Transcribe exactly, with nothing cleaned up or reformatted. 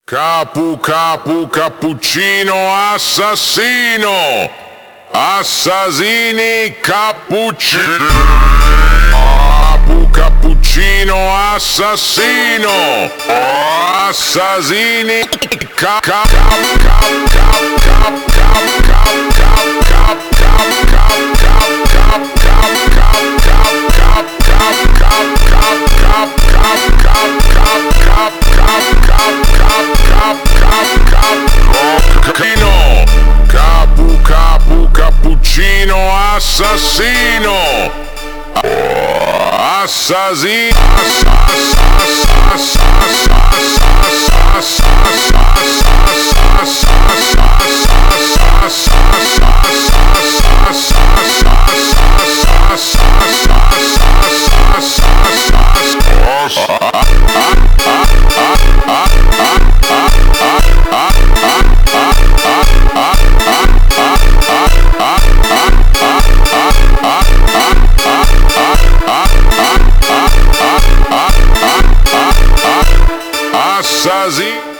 Capu capu cappuccino assassino, assassini cappuccino, capu cappuccino assassino, assassini cap cap cap cap cap cap cap cap cap Capu capu cappuccino assassino, assassino, assassino.